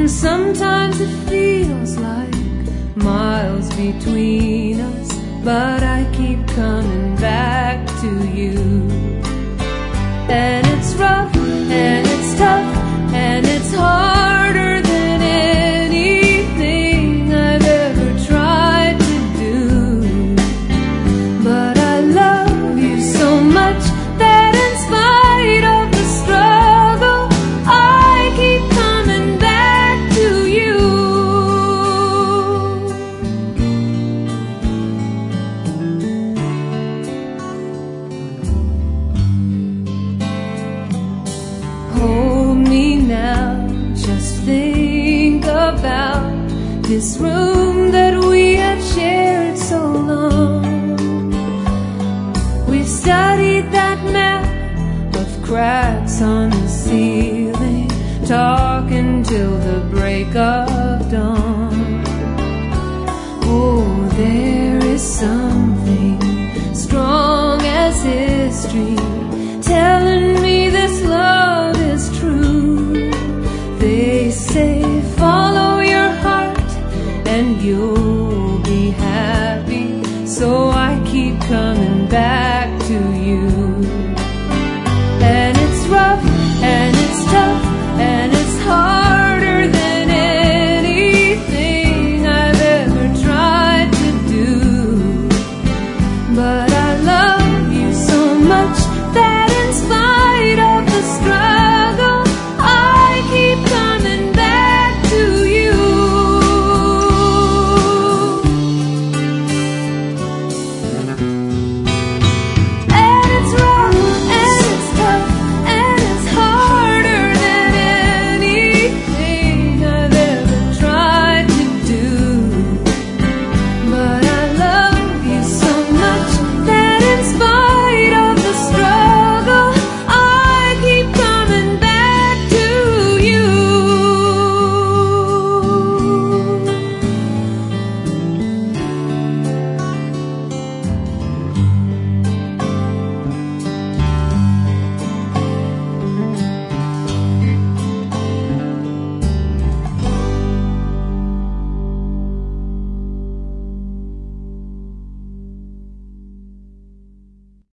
Sometimes it feels like miles between us, but I keep coming back to you. And it's rough, and it's tough, and it's harder than anything I've ever tried to do. But I love you so much that in spite of the struggle, I keep coming back to you. Hold me now, just think about this room that we have shared so long. We've studied that map of cracks on the ceiling, talking till the